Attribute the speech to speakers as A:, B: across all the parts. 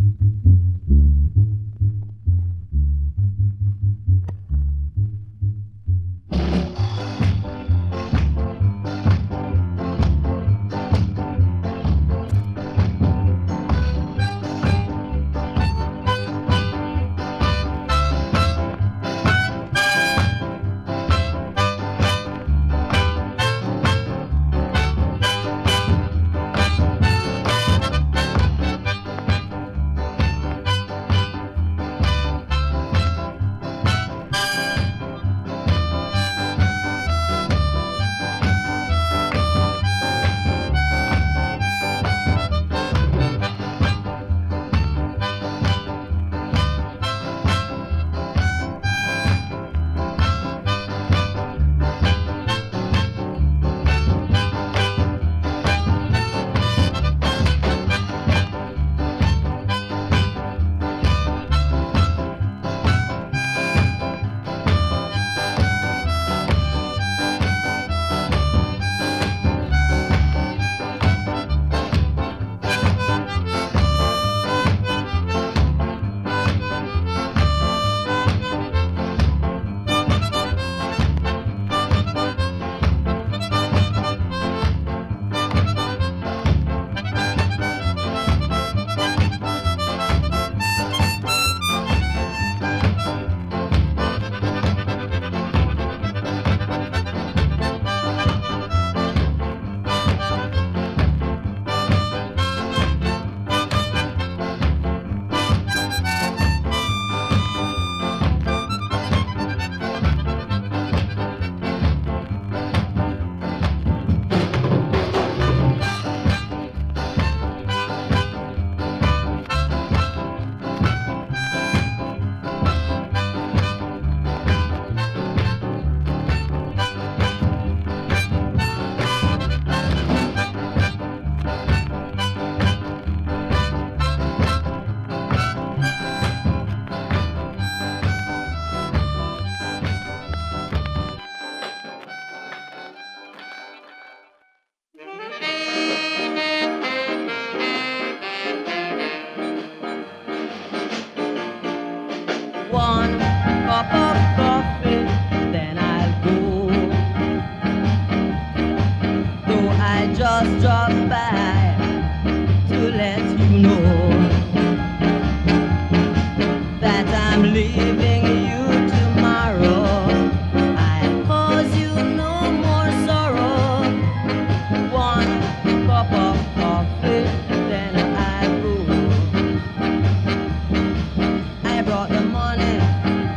A: One cup of coffee, then I'll go. Though I just dropped by to let you know that I'm leaving you tomorrow. I'll cause you no more sorrow. One cup of coffee, then I'll go. I brought the money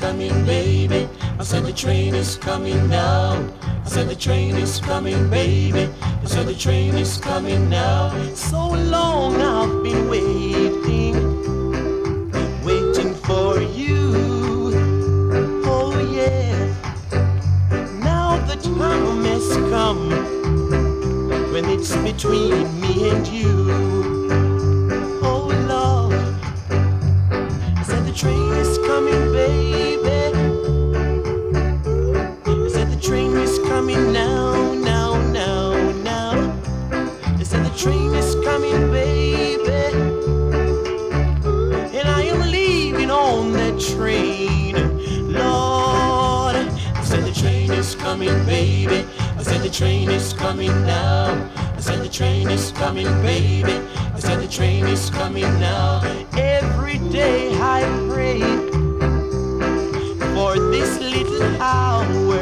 B: coming, baby. I said the train is coming now. I said the train is coming, baby. I said the train is coming now. So long I've been waiting, waiting for you. Oh yeah. Now the time has come when it's between me and you. Oh Lord, I said the train is coming, baby. I said the train is coming now, now, now, now. I said the train is coming, baby. And I am leaving on that train, Lord. I said the train is coming, baby. I said the train is coming now. I said the train is coming, baby. I said the train is coming now. Every day I pray for this little hour.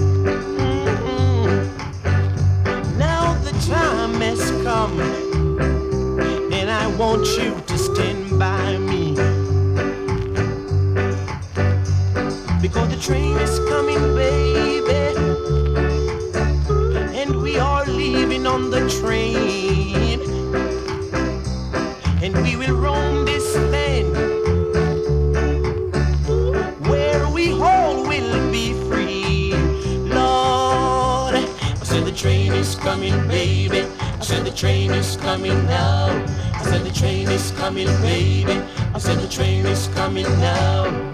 B: Now the time has come, and I want you to stand by me, because the train is coming, baby, and we are leaving on the train, and we will roam this land where we all will be free, Lord. I said the train is coming, baby. I said the train is coming now. I said the train is coming, baby. I said the train is coming now.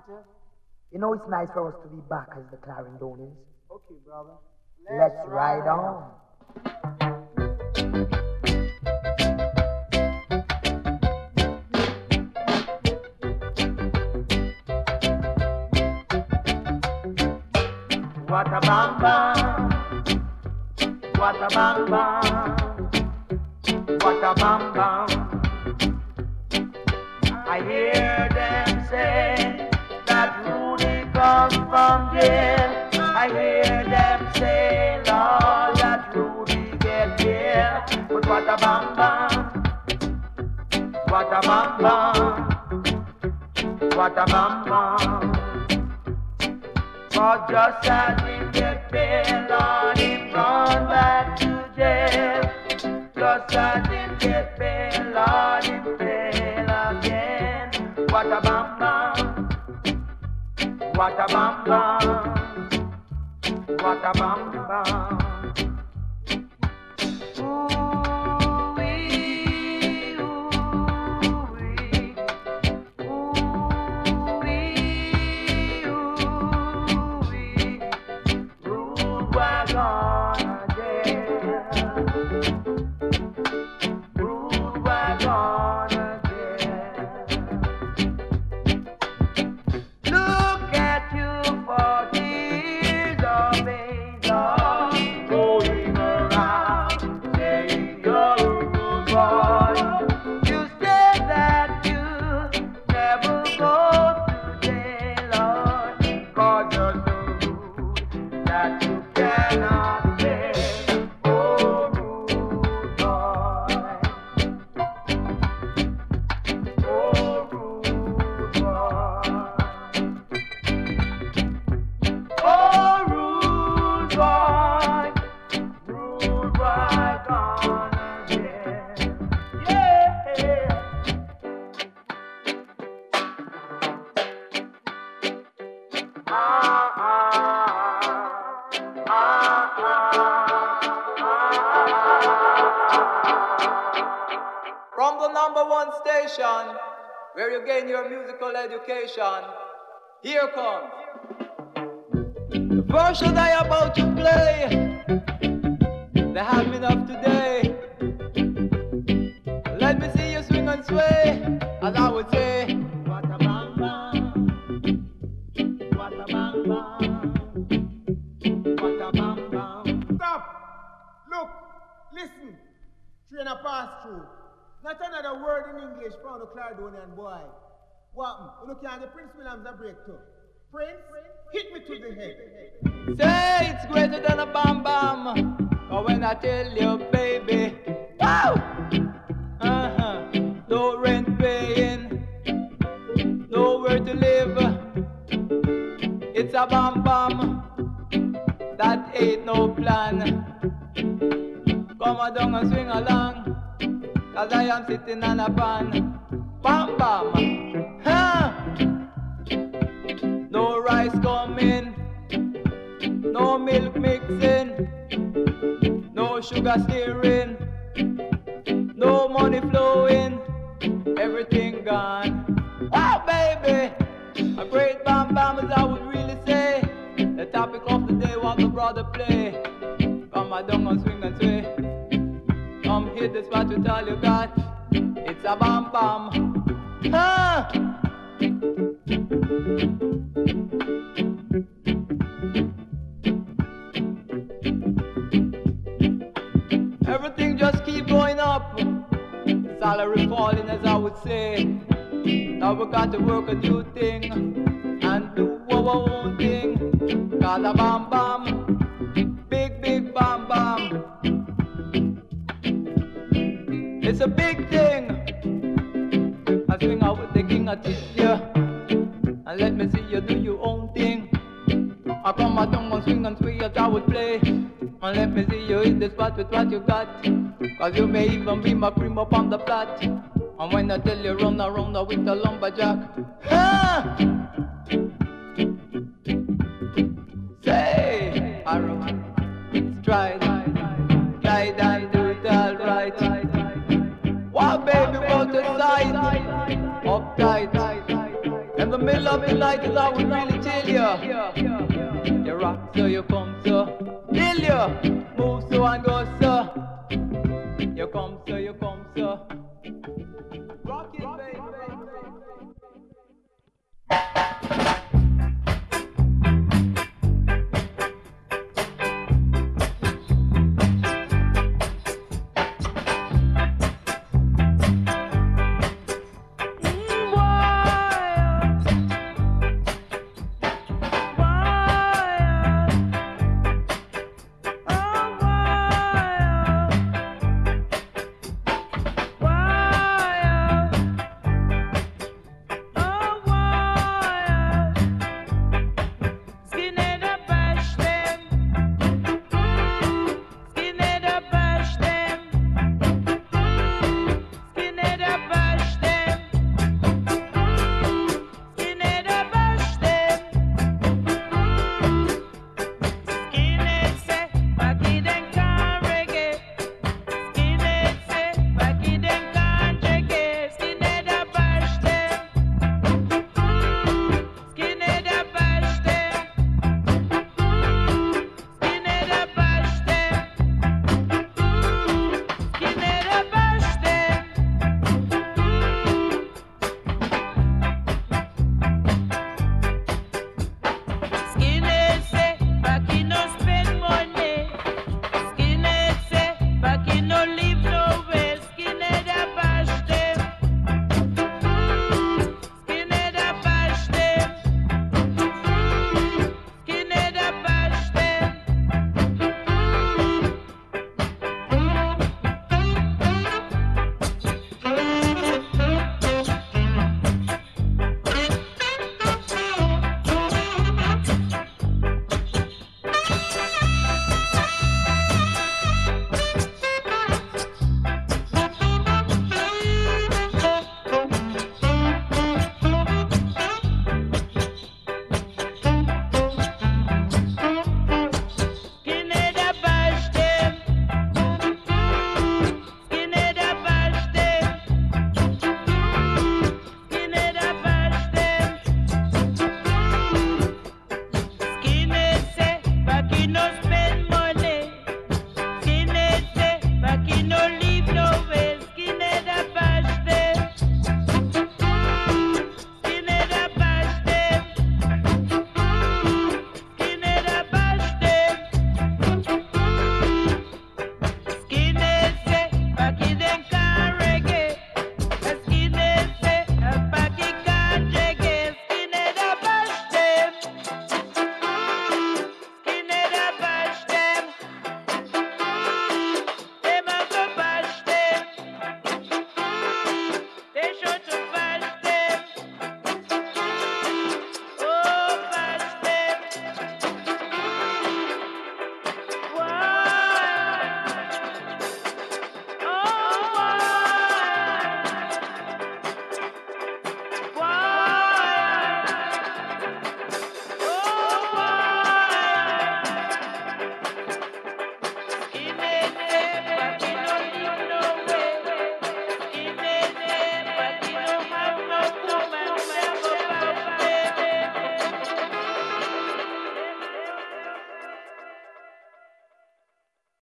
C: You know it's nice for us to be back as the Clarendonians.
D: Okay, brother.
C: Let's ride on.
B: What a bamba, what a bamba, what a bamba. I hear them say that Rudy comes from jail. I hear them say, Lord, that Rudy get here. But what a bamba, what a bamba, what a bamba. For just as him get bail on him run back to jail. Just as him get bail on him fail again. What a bamba, what a bamba, what a bamba. Ooh-wee, ooh-wee, ooh-wee, ooh-wee. Rude wagon again. Rude wagon again. Look at you, 40 years of age, going around saying you're a rude boy. You said that you never go to jail, Lord, 'cause you're so rude that you cannot pay. Oh, rude boy. Oh, rude boy. Oh, rude boy. Rude boy gone again. Yeah.
E: From the #1 station, where you gain your musical education, here comes the version I am about to play. They have me enough today. Let me see you swing and sway, as I would say.
B: What a bamba, what a bamba, what a bamba.
D: Stop! Look! Listen! Train a pass through. Not another word in English from the Clarendonian boy. What? You look at the Prince Williams a break too. Prince, hit me to the head.
E: Say it's greater than a bam bam. Or when I tell you, baby, wow! No rent paying, nowhere to live. It's a bam bam. That ain't no plan. Come on down and swing along, 'cause I am sitting on a pan. Bam bam. Huh? No rice coming, no milk mixing, no sugar stirring, no money flowing, everything gone. Oh baby, a great bam bam as I would really say. The topic of the day, what the brother play. Come on down and swing and sway. Come hit this spot with all you got. It's a bam bam. Huh? Everything just keep going up. Salary falling, as I would say. Now we got to work a new thing and do our own thing. Cause a bam bam, big bam bam. It's a big thing. I swing out with the king of this year. And let me see you do your own thing. I come out down and swing and sway as I would play. And let me see you hit the spot with what you got. 'Cause you may even be my cream up on the plot. And when I tell you run around with the lumberjack, ha! Say, arrow, stride, glide and do it all right. Wow, baby, what a sight, uptight. And the middle of the night is I would really chill ya. You rock so you come so, kill ya. Move so and go so. You come so you come.